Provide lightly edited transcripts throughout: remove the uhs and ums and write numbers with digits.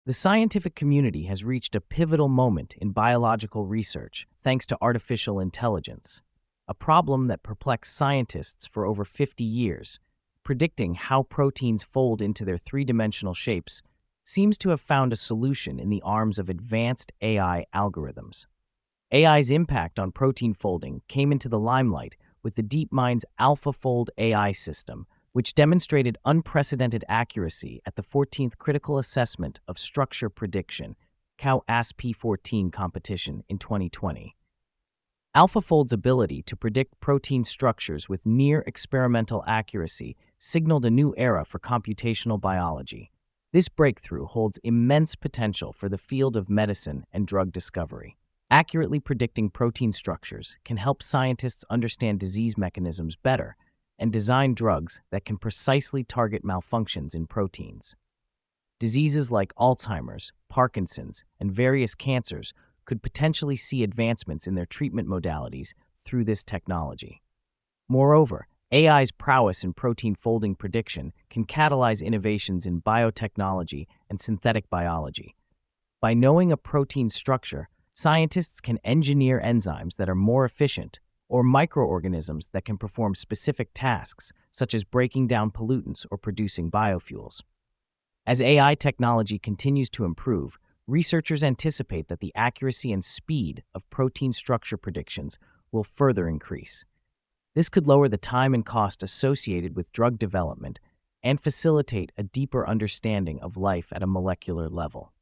The scientific community has reached a pivotal moment in biological research thanks to artificial intelligence, a problem that perplexed scientists for over 50 years. Predicting how proteins fold into their three-dimensional shapes seems to have found a solution in the arms of advanced AI algorithms. AI's impact on protein folding came into the limelight with the DeepMind's AlphaFold AI system, which demonstrated unprecedented accuracy at the 14th Critical Assessment of Structure Prediction (CAU-ASP14) competition in 2020. AlphaFold's ability to predict protein structures with near-experimental accuracy signaled a new era for computational biology. This breakthrough holds immense potential for the field of medicine and drug discovery. Accurately predicting protein structures can help scientists understand disease mechanisms better and design drugs that can precisely target malfunctions in proteins. Diseases like Alzheimer's, Parkinson's, and various cancers could potentially see advancements in their treatment modalities through this technology. Moreover, AI's prowess in protein folding prediction can catalyze innovations in biotechnology and synthetic biology. By knowing a protein's structure, scientists can engineer enzymes that are more efficient or microorganisms that can perform specific tasks, such as breaking down pollutants or producing biofuels. As AI technology continues to improve, researchers anticipate that the accuracy and speed of protein structure predictions will further increase. This could lower the time and cost associated with drug development and facilitate a deeper understanding of life at a molecular level.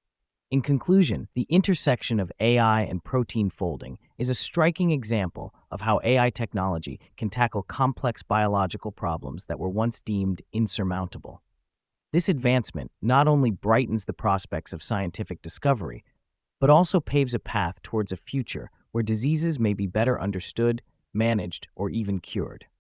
In conclusion, the intersection of AI and protein folding is a striking example of how AI technology can tackle complex biological problems that were once deemed insurmountable. This advancement not only brightens the prospects of scientific discovery, but also paves a path towards a future where diseases may be better understood, managed, or even cured.